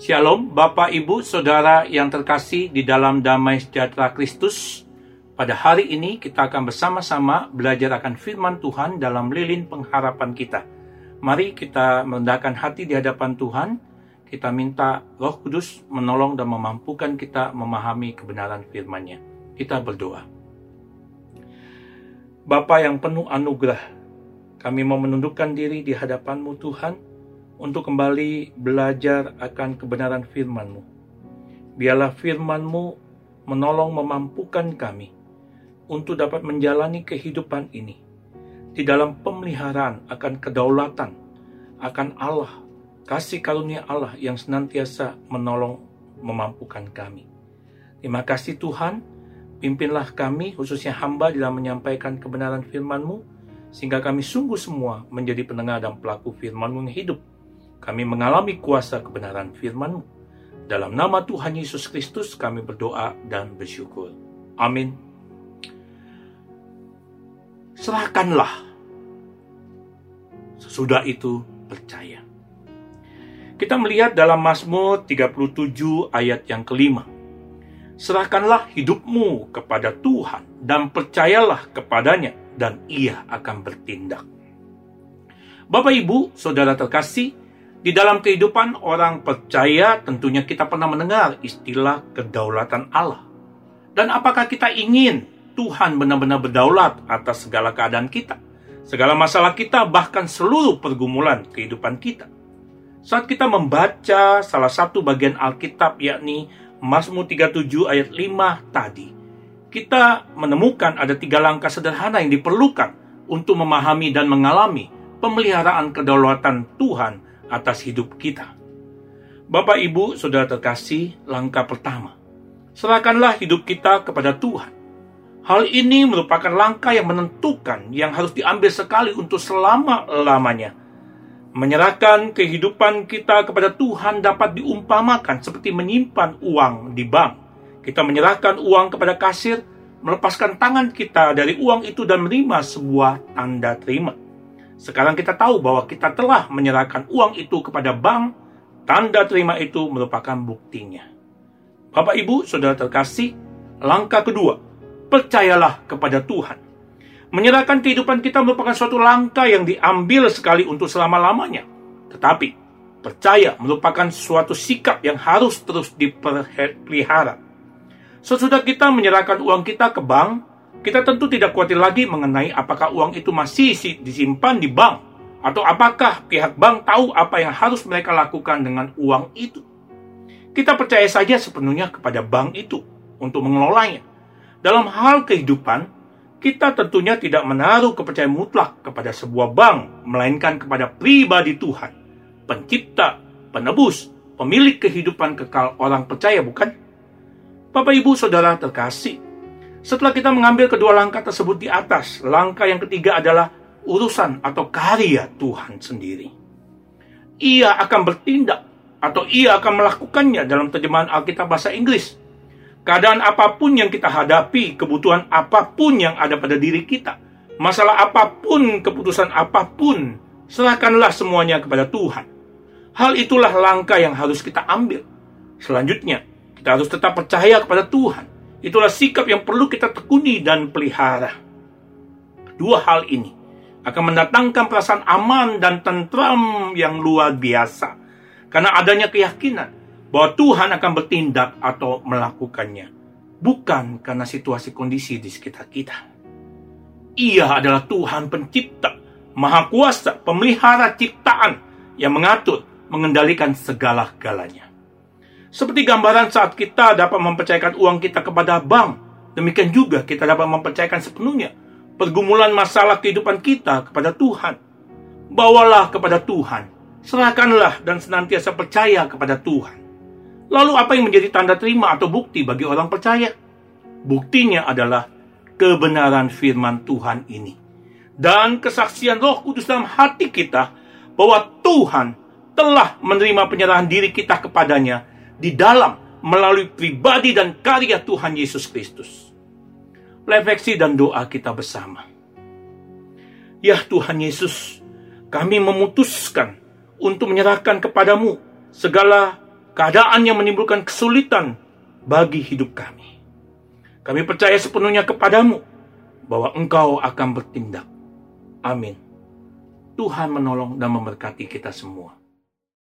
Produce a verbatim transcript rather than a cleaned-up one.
Shalom, Bapak, Ibu, Saudara yang terkasih di dalam damai sejahtera Kristus. Pada hari ini kita akan bersama-sama belajar akan firman Tuhan dalam lilin pengharapan kita. Mari kita merendahkan hati di hadapan Tuhan. Kita minta Roh Kudus menolong dan memampukan kita memahami kebenaran firman-Nya. Kita berdoa. Bapa yang penuh anugerah, kami mau menundukkan diri di hadapan-Mu Tuhan, untuk kembali belajar akan kebenaran firman-Mu. Biarlah firman-Mu menolong memampukan kami untuk dapat menjalani kehidupan ini di dalam pemeliharaan akan kedaulatan, akan Allah, kasih karunia Allah yang senantiasa menolong memampukan kami. Terima kasih Tuhan, pimpinlah kami, khususnya hamba dalam menyampaikan kebenaran firman-Mu, sehingga kami sungguh semua menjadi pendengar dan pelaku firman-Mu yang hidup. Kami mengalami kuasa kebenaran firman-Mu. Dalam nama Tuhan Yesus Kristus kami berdoa dan bersyukur. Amin. Serahkanlah. Sesudah itu percaya. Kita melihat dalam Mazmur tiga puluh tujuh ayat yang kelima. Serahkanlah hidupmu kepada Tuhan dan percayalah kepadanya dan Ia akan bertindak. Bapak, Ibu, Saudara terkasih, di dalam kehidupan orang percaya tentunya kita pernah mendengar istilah kedaulatan Allah. Dan apakah kita ingin Tuhan benar-benar berdaulat atas segala keadaan kita, segala masalah kita, bahkan seluruh pergumulan kehidupan kita? Saat kita membaca salah satu bagian Alkitab, yakni Mazmur tiga puluh tujuh ayat lima tadi, kita menemukan ada tiga langkah sederhana yang diperlukan untuk memahami dan mengalami pemeliharaan kedaulatan Tuhan atas hidup kita. Bapak, Ibu, Saudara terkasih, langkah pertama, serahkanlah hidup kita kepada Tuhan. Hal ini merupakan langkah yang menentukan, yang harus diambil sekali untuk selama-lamanya. Menyerahkan kehidupan kita kepada Tuhan dapat diumpamakan seperti menyimpan uang di bank. Kita menyerahkan uang kepada kasir, melepaskan tangan kita dari uang itu dan menerima sebuah tanda terima. Sekarang kita tahu bahwa kita telah menyerahkan uang itu kepada bank, tanda terima itu merupakan buktinya. Bapak, Ibu, Saudara terkasih, langkah kedua, percayalah kepada Tuhan. Menyerahkan kehidupan kita merupakan suatu langkah yang diambil sekali untuk selama-lamanya. Tetapi, percaya merupakan suatu sikap yang harus terus dipelihara. Sesudah kita menyerahkan uang kita ke bank, kita tentu tidak khawatir lagi mengenai apakah uang itu masih disimpan di bank, atau apakah pihak bank tahu apa yang harus mereka lakukan dengan uang itu. Kita percaya saja sepenuhnya kepada bank itu untuk mengelolanya. Dalam hal kehidupan, kita tentunya tidak menaruh kepercayaan mutlak kepada sebuah bank, melainkan kepada pribadi Tuhan, pencipta, penebus, pemilik kehidupan kekal orang percaya, bukan? Bapak, Ibu, Saudara terkasih, setelah kita mengambil kedua langkah tersebut di atas, langkah yang ketiga adalah urusan atau karya Tuhan sendiri. Ia akan bertindak atau Ia akan melakukannya dalam terjemahan Alkitab bahasa Inggris. Keadaan apapun yang kita hadapi, kebutuhan apapun yang ada pada diri kita, masalah apapun, keputusan apapun, serahkanlah semuanya kepada Tuhan. Hal itulah langkah yang harus kita ambil. Selanjutnya, kita harus tetap percaya kepada Tuhan. Itulah sikap yang perlu kita tekuni dan pelihara. Kedua hal ini akan mendatangkan perasaan aman dan tentram yang luar biasa, karena adanya keyakinan bahwa Tuhan akan bertindak atau melakukannya, bukan karena situasi kondisi di sekitar kita. Ia adalah Tuhan pencipta, maha kuasa, pemelihara ciptaan yang mengatur, mengendalikan segala-galanya. Seperti gambaran saat kita dapat mempercayakan uang kita kepada bank, demikian juga kita dapat mempercayakan sepenuhnya pergumulan masalah kehidupan kita kepada Tuhan. Bawalah kepada Tuhan, serahkanlah dan senantiasa percaya kepada Tuhan. Lalu apa yang menjadi tanda terima atau bukti bagi orang percaya? Buktinya adalah kebenaran firman Tuhan ini dan kesaksian Roh Kudus dalam hati kita bahwa Tuhan telah menerima penyerahan diri kita kepadanya di dalam melalui pribadi dan karya Tuhan Yesus Kristus. Refleksi dan doa kita bersama. Ya Tuhan Yesus, kami memutuskan untuk menyerahkan kepadamu segala keadaan yang menimbulkan kesulitan bagi hidup kami. Kami percaya sepenuhnya kepadamu bahwa Engkau akan bertindak. Amin. Tuhan menolong dan memberkati kita semua.